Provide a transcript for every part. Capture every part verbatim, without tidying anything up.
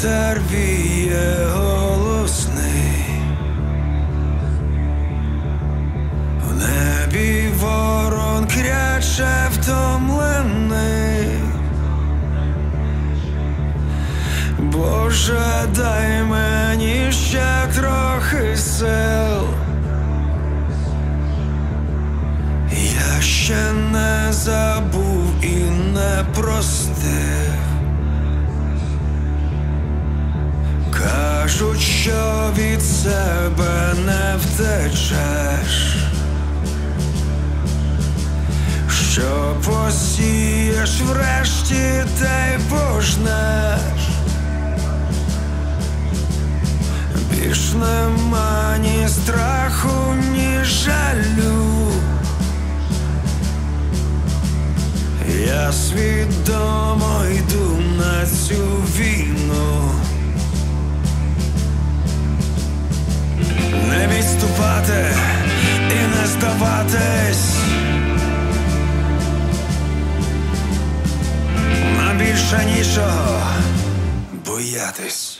вітер віє голосний, в небі ворон кряче втомлений. Боже, дай мені ще трохи сил, я ще не забув і не простив. Кажуть, що від себе не втечеш, що посієш врешті, та й пожнеш. Більш нема ні страху, ні жалю. Я свідомо йду на цю війну. Не відступати і не здаватись, нам більше нічого боятись.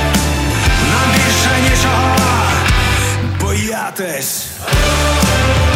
Боятись.